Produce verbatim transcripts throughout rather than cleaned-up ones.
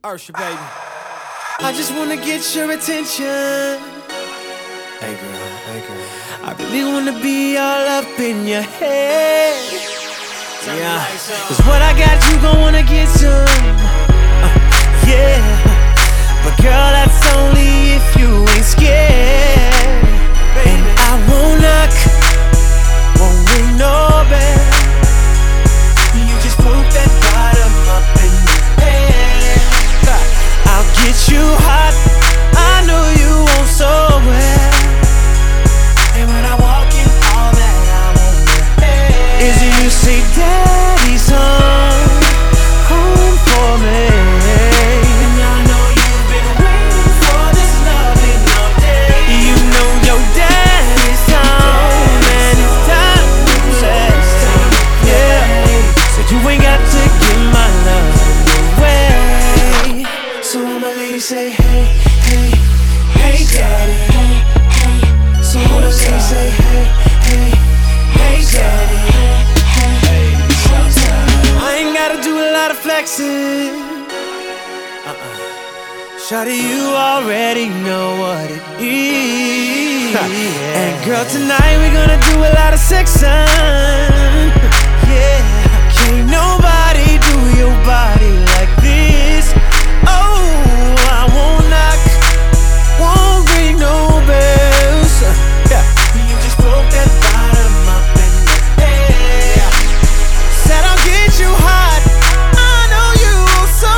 Ursha, baby. I just wanna get your attention. Hey girl, hey girl. I really wanna be all up in your head. Yeah, cause what I got, you gon' wanna get some. uh, Yeah, but girl, that's only if you ain't scared. And I won't knock, won't ring no bell. You just poke that bottom up in your head. I'll get you hot, I know you want so well. And when I walk in, all that I want is you say, Daddy's home, home for me. And I know you've been waiting for this loving all day. You know your daddy's home, and it's time to play. Yeah, so you ain't got to give my love away. So all my ladies say, hey, hey, hey, daddy. Hey, hey. So all the ladies say, hey, hey, hey, daddy. Hey, hey, I ain't gotta do a lot of flexing. Uh-uh. Shawty, you already know what it is. And girl, tonight we gonna do a lot of sexing. Yeah, can't nobody do your body like this. Oh, I won't knock, won't ring no bells. Yeah, you just broke that bottom up in the air. Said I'll get you hot, I know you so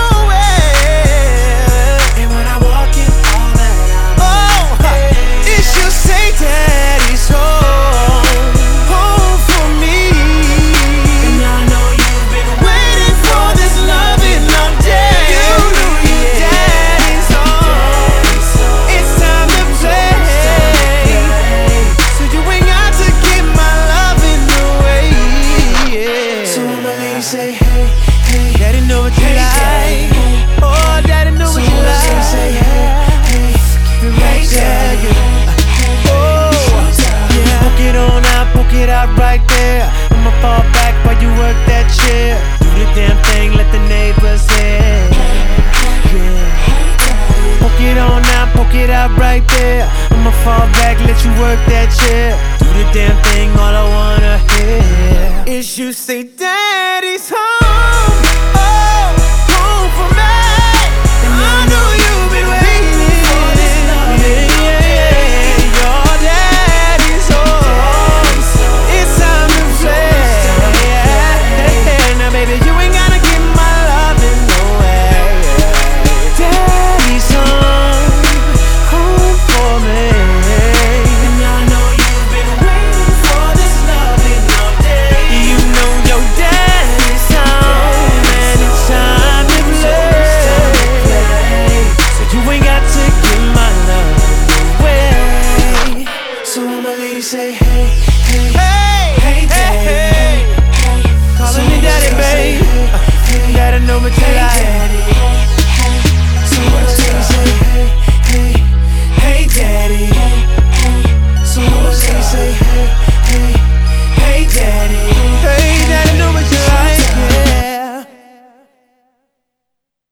well. And when I walk in, all that I'm oh, it should say Daddy's home, home for me. And I know you've been waiting for this loving all day. You know your daddy's home, it's time to play. So you ain't got to give my loving away. Yeah. So all my ladies say, hey, hey, daddy know what you like. Oh, daddy know what you like. So say, hey, hey, keep it right there. Yeah. Oh, yeah. Poke it on out, poke it out right there. I'ma fall back while you work that chair. Do the damn thing, let the neighbors hear. Yeah. Poke it on out, poke it out right there. I'ma fall back, let you work that chair. Do the damn thing, all I wanna hear is you say, Daddy's home, oh, home for me. And I know you've been waiting for this love. Yeah, yeah, yeah. Your daddy's home, it's time to play. Yeah. Now baby, you ain't gotta give my loving away. Daddy's home, home for me. And I know you've been waiting for this loving all day. You know your daddy's home, and it's time to play. So you ain't got to give my love away. So all my ladies say, hey, hey, hey, hey, hey, hey. Calling me daddy, babe. Daddy know what you like. So all my ladies say, hey.